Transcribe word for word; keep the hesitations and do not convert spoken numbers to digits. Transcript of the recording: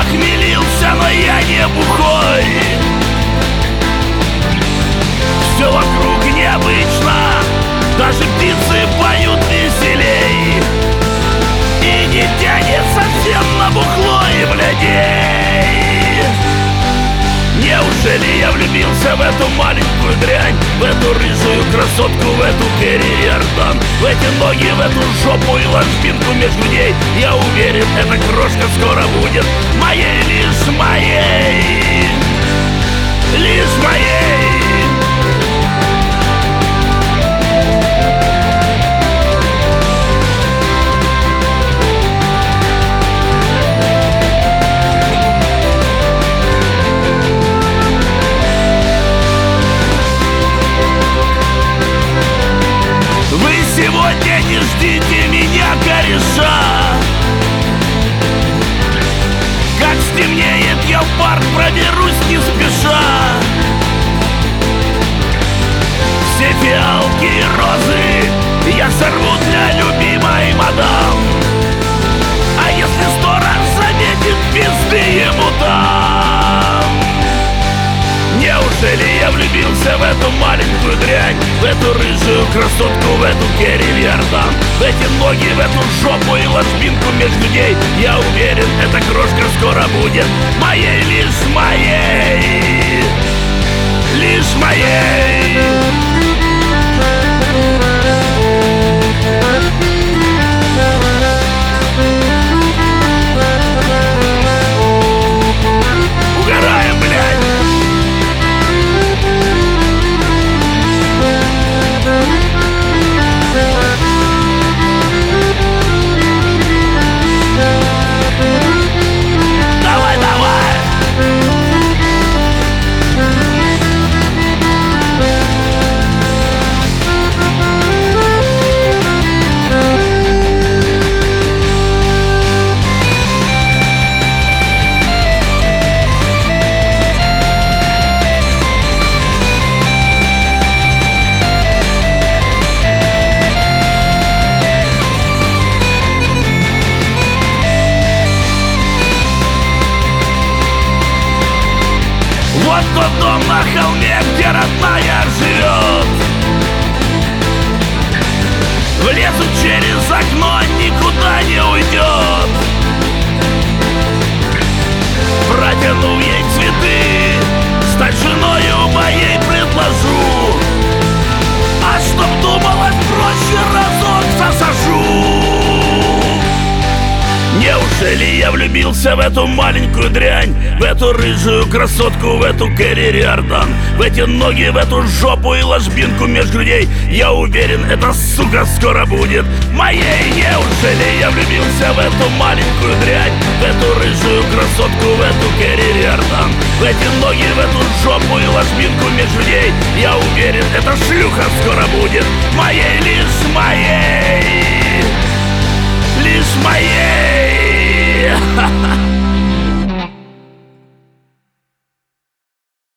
похмелился, но я не бухой. Все вокруг необычно, даже птицы поют веселей. И не тянет совсем на бухло и блядей. Неужели я влюбился в эту маленькую дрянь, в эту рыжую красотку, в эту Кэрри Риордан, в эти ноги, в эту жопу и ложбинку меж грудей? Я уверен, эта крошка скоро будет моей, лишь моей, лишь моей. Сегодня не ждите меня, кореша. Как стемнеет, я в парк проберусь не спеша. Все фиалки и розы я сорву для любимой мадам. А если сторож заметит, пизды ему дам. Неужели я влюбился в эту маленькую дрянь, в эту рыжую красотку, в эту Кэрри Риордан, в эти ноги, в эту жопу и ложбинку меж грудей? Я уверен, эта крошка скоро будет моей, лишь моей, лишь моей. Угораем, блядь. Давай, давай! Вот тот дом на холме, где родная живет. В лесу через окно никуда не уйдет. Протяну ей цветы, стать женою моей предложу. А чтоб думалось проще, разок засажу. Неужели я влюбился в эту маленькую дрянь, в эту рыжую красотку, в эту Кэрри Риордан, в эти ноги, в эту жопу и ложбинку меж грудей? Я уверен, эта сука скоро будет моей. Неужели я влюбился в эту маленькую дрянь, в эту рыжую красотку, в эту Кэрри Риордан, в эти ноги, в эту жопу и ложбинку меж грудей? Я уверен, эта шлюха скоро будет моей, лишь моей, лишь моей.